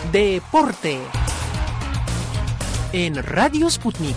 Deporte en Radio Sputnik.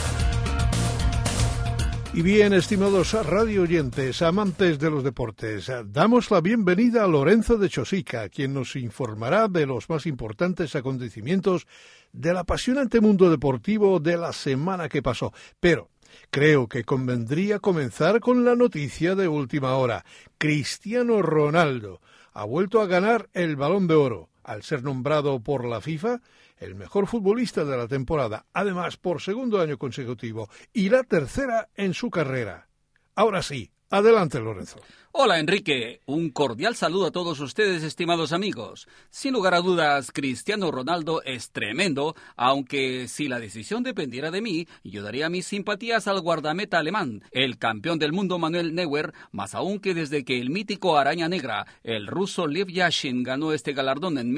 Y bien, estimados radio oyentes, amantes de los deportes, damos la bienvenida a Lorenzo de Chosica, quien nos informará de los más importantes acontecimientos del apasionante mundo deportivo de la semana que pasó. Pero creo que convendría comenzar con la noticia de última hora. Cristiano Ronaldo ha vuelto a ganar el Balón de Oro, al ser nombrado por la FIFA el mejor futbolista de la temporada, además por segundo año consecutivo y la tercera en su carrera. Ahora sí, adelante, Lorenzo. Hola, Enrique. Un cordial saludo a todos ustedes, estimados amigos. Sin lugar a dudas, Cristiano Ronaldo es tremendo, aunque si la decisión dependiera de mí, yo daría mis simpatías al guardameta alemán, el campeón del mundo Manuel Neuer, más aún que desde que el mítico Araña Negra, el ruso Lev Yashin, ganó este galardón en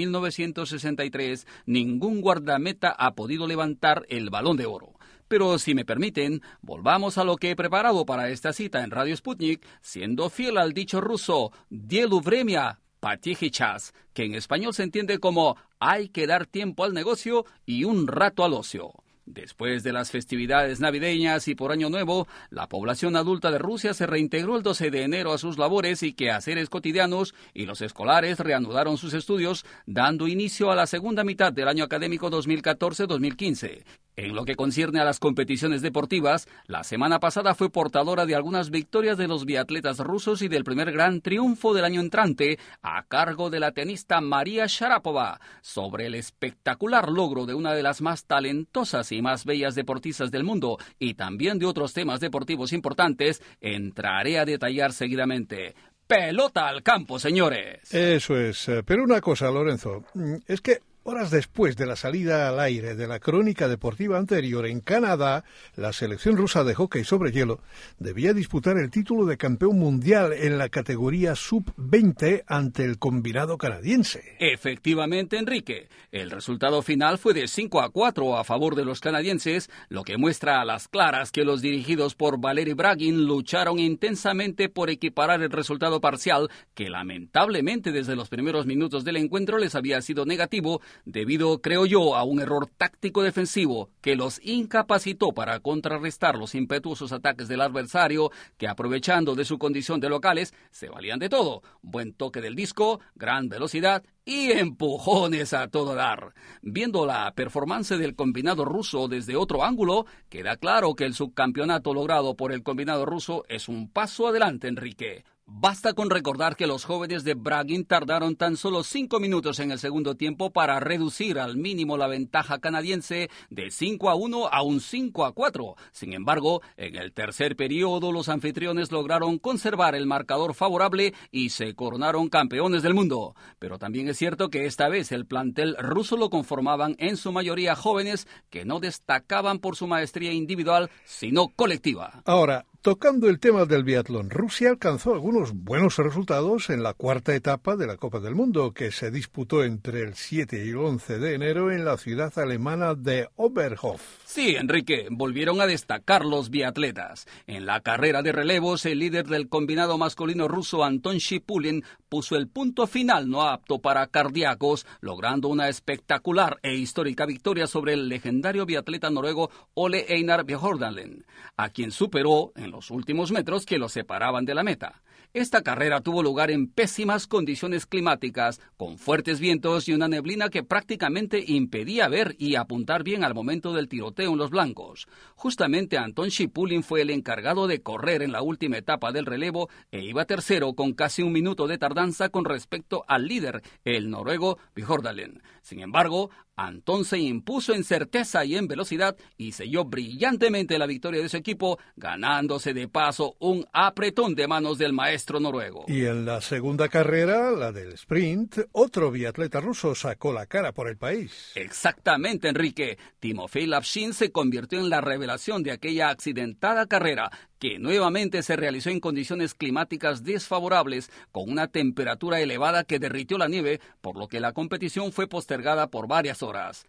1963, ningún guardameta ha podido levantar el Balón de Oro. Pero si me permiten, volvamos a lo que he preparado para esta cita en Radio Sputnik, siendo fiel al dicho ruso «Dielu vremya, patiehi chas», que en español se entiende como «hay que dar tiempo al negocio y un rato al ocio». Después de las festividades navideñas y por Año Nuevo, la población adulta de Rusia se reintegró el 12 de enero a sus labores y quehaceres cotidianos, y los escolares reanudaron sus estudios, dando inicio a la segunda mitad del año académico 2014-2015. En lo que concierne a las competiciones deportivas, la semana pasada fue portadora de algunas victorias de los biatletas rusos y del primer gran triunfo del año entrante a cargo de la tenista María Sharapova sobre el espectacular logro de una de las más talentosas y más bellas deportistas del mundo, y también de otros temas deportivos importantes, entraré a detallar seguidamente. ¡Pelota al campo, señores! Eso es. Pero una cosa, Lorenzo, es que horas después de la salida al aire de la crónica deportiva anterior en Canadá, la selección rusa de hockey sobre hielo debía disputar el título de campeón mundial en la categoría sub-20 ante el combinado canadiense. Efectivamente, Enrique. El resultado final fue de 5-4 a favor de los canadienses, lo que muestra a las claras que los dirigidos por Valeri Bragin lucharon intensamente por equiparar el resultado parcial, que lamentablemente desde los primeros minutos del encuentro les había sido negativo, debido, creo yo, a un error táctico defensivo que los incapacitó para contrarrestar los impetuosos ataques del adversario, que aprovechando de su condición de locales, se valían de todo: buen toque del disco, gran velocidad y empujones a todo dar. Viendo la performance del combinado ruso desde otro ángulo, queda claro que el subcampeonato logrado por el combinado ruso es un paso adelante, Enrique. Basta con recordar que los jóvenes de Bragin tardaron tan solo 5 minutos en el segundo tiempo para reducir al mínimo la ventaja canadiense de 5-1 a un 5-4. Sin embargo, en el tercer periodo los anfitriones lograron conservar el marcador favorable y se coronaron campeones del mundo. Pero también es cierto que esta vez el plantel ruso lo conformaban en su mayoría jóvenes que no destacaban por su maestría individual, sino colectiva. Ahora, tocando el tema del biatlón, Rusia alcanzó algunos buenos resultados en la cuarta etapa de la Copa del Mundo, que se disputó entre el 7 y el 11 de enero en la ciudad alemana de Oberhof. Sí, Enrique, volvieron a destacar los biatletas. En la carrera de relevos, el líder del combinado masculino ruso, Anton Shipulin, puso el punto final no apto para cardíacos, logrando una espectacular e histórica victoria sobre el legendario biatleta noruego Ole Einar Bjørndalen, a quien superó en los últimos metros que lo separaban de la meta. Esta carrera tuvo lugar en pésimas condiciones climáticas, con fuertes vientos y una neblina que prácticamente impedía ver y apuntar bien al momento del tiroteo en los blancos. Justamente Anton Shipulin fue el encargado de correr en la última etapa del relevo e iba tercero con casi un minuto de tardanza con respecto al líder, el noruego Bjørndalen. Sin embargo, Anton se impuso en certeza y en velocidad y selló brillantemente la victoria de su equipo, ganándose de paso un apretón de manos del maestro noruego. Y en la segunda carrera, la del sprint, otro biatleta ruso sacó la cara por el país. Exactamente, Enrique. Timofey Lavshin se convirtió en la revelación de aquella accidentada carrera, que nuevamente se realizó en condiciones climáticas desfavorables, con una temperatura elevada que derritió la nieve, por lo que la competición fue postergada por varias horas.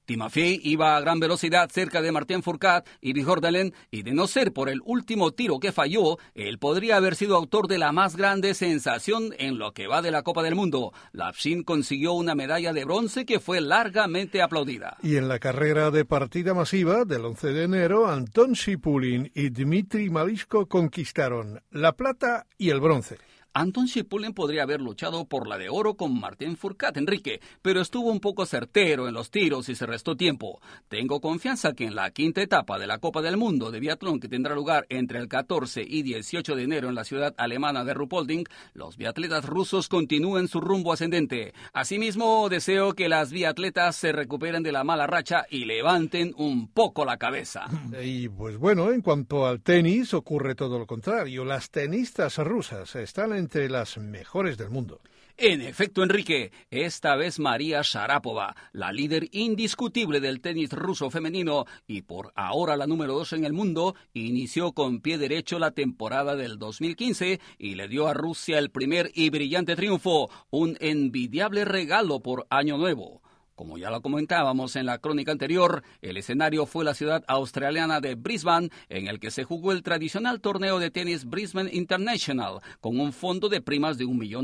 Timofey iba a gran velocidad cerca de Martin Fourcade y Björndalen, y de no ser por el último tiro que falló, él podría haber sido autor de la más grande sensación en lo que va de la Copa del Mundo. Lapshin consiguió una medalla de bronce que fue largamente aplaudida. Y en la carrera de partida masiva del 11 de enero, Anton Shipulin y Dmitry Malishko conquistaron la plata y el bronce. Anton Shipulin podría haber luchado por la de oro con Martin Fourcade, Enrique, pero estuvo un poco certero en los tiros y se restó tiempo. Tengo confianza que en la quinta etapa de la Copa del Mundo de biatlón, que tendrá lugar entre el 14 y 18 de enero en la ciudad alemana de Ruhpolding, los biatletas rusos continúen su rumbo ascendente. Asimismo, deseo que las biatletas se recuperen de la mala racha y levanten un poco la cabeza. Y pues bueno, en cuanto al tenis, ocurre todo lo contrario. Las tenistas rusas están entre las mejores del mundo. En efecto, Enrique, esta vez María Sharapova, la líder indiscutible del tenis ruso femenino y por ahora la número 2 en el mundo, inició con pie derecho la temporada del 2015 y le dio a Rusia el primer y brillante triunfo, un envidiable regalo por Año Nuevo. Como ya lo comentábamos en la crónica anterior, el escenario fue la ciudad australiana de Brisbane, en el que se jugó el tradicional torneo de tenis Brisbane International, con un fondo de primas de $1 millón.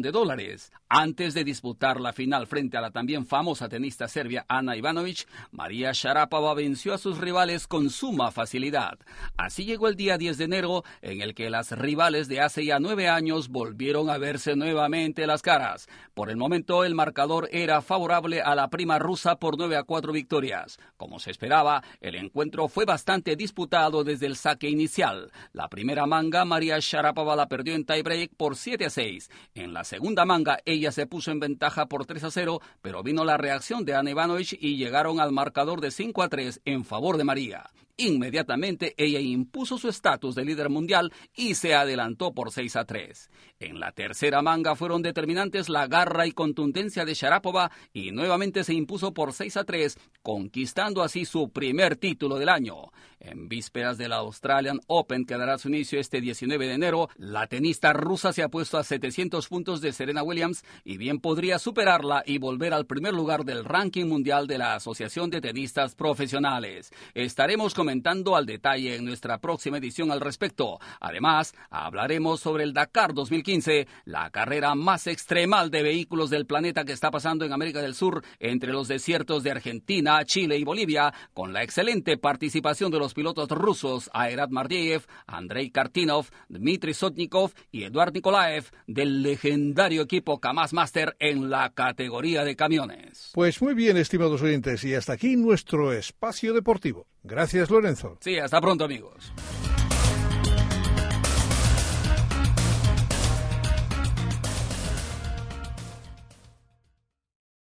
Antes de disputar la final frente a la también famosa tenista serbia Ana Ivanovic, María Sharapova venció a sus rivales con suma facilidad. Así llegó el día 10 de enero, en el que las rivales de hace ya 9 años volvieron a verse nuevamente las caras. Por el momento, el marcador era favorable a la prima rusa por 9-4 victorias. Como se esperaba, el encuentro fue bastante disputado desde el saque inicial. La primera manga, María Sharapova la perdió en tiebreak por 7-6. En la segunda manga, ella se puso en ventaja por 3-0, pero vino la reacción de Ana Ivanovic y llegaron al marcador de 5-3 en favor de María. Inmediatamente ella impuso su estatus de líder mundial y se adelantó por 6-3. En la tercera manga fueron determinantes la garra y contundencia de Sharapova y nuevamente se impuso por 6-3, conquistando así su primer título del año. En vísperas del Australian Open, que dará su inicio este 19 de enero, la tenista rusa se ha puesto a 700 puntos de Serena Williams y bien podría superarla y volver al primer lugar del ranking mundial de la Asociación de Tenistas Profesionales. Estaremos comentando al detalle en nuestra próxima edición al respecto. Además, hablaremos sobre el Dakar 2015, la carrera más extremal de vehículos del planeta que está pasando en América del Sur, entre los desiertos de Argentina, Chile y Bolivia, con la excelente participación de los pilotos rusos Airat Mardiev, Andrei Kartinov, Dmitry Sotnikov y Eduard Nikolaev del legendario equipo Kamaz Master en la categoría de camiones. Pues muy bien, estimados oyentes, y hasta aquí nuestro espacio deportivo. Gracias, Lorenzo. Sí, hasta pronto, amigos.